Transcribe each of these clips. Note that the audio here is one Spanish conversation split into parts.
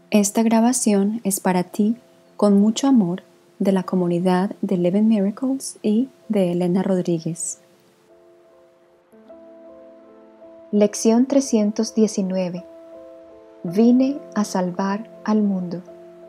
Esta grabación es para ti, con mucho amor, de la comunidad de Eleven Miracles y de Elena Rodríguez. Lección 319. Vine a salvar al mundo.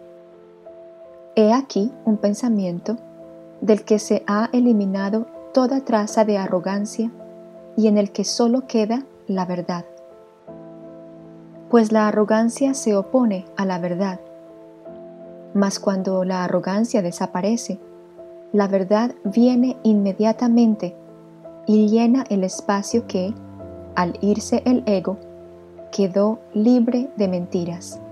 He aquí un pensamiento del que se ha eliminado toda traza de arrogancia y en el que solo queda la verdad. Pues la arrogancia se opone a la verdad. Mas cuando la arrogancia desaparece, la verdad viene inmediatamente y llena el espacio que, al irse el ego, quedó libre de mentiras.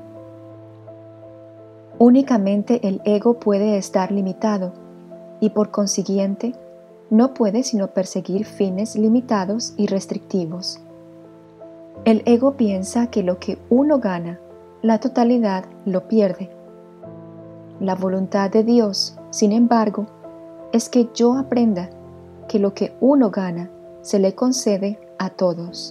Únicamente el ego puede estar limitado y por consiguiente no puede sino perseguir fines limitados y restrictivos. El ego piensa que lo que uno gana, la totalidad lo pierde. La voluntad de Dios, sin embargo, es que yo aprenda que lo que uno gana se le concede a todos.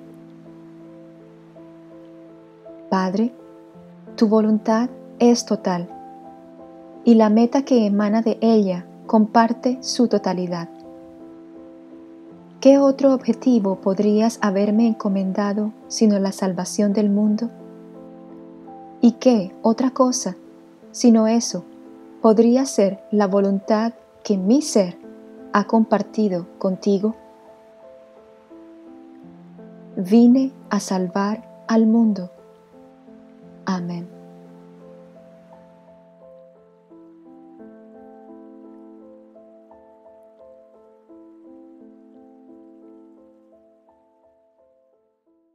Padre, tu voluntad es total, y la meta que emana de ella comparte su totalidad. ¿Qué otro objetivo podrías haberme encomendado sino la salvación del mundo? ¿Y qué otra cosa, sino eso, podría ser la voluntad que mi ser ha compartido contigo? Vine a salvar al mundo. Amén.